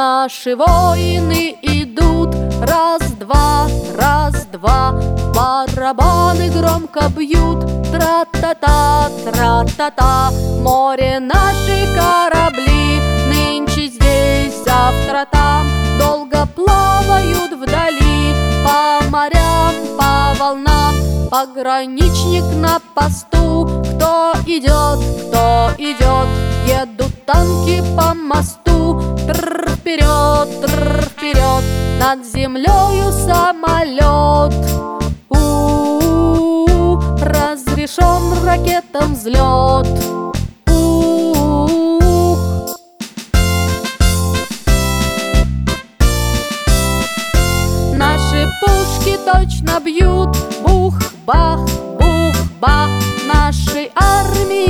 Наши воины идут, раз-два, раз-два, барабаны громко бьют, тра-та-та, тра-та-та. Море наши корабли, нынче здесь, завтра там, долго плавают вдали, по морям, по волнам. Пограничник на посту, кто идет, кто идет, едут танки по мосту, вперед, вперед, над землею самолет. Разрешен ракетам взлет. Наши пушки точно бьют, бух-бах, бух-бах, нашей армии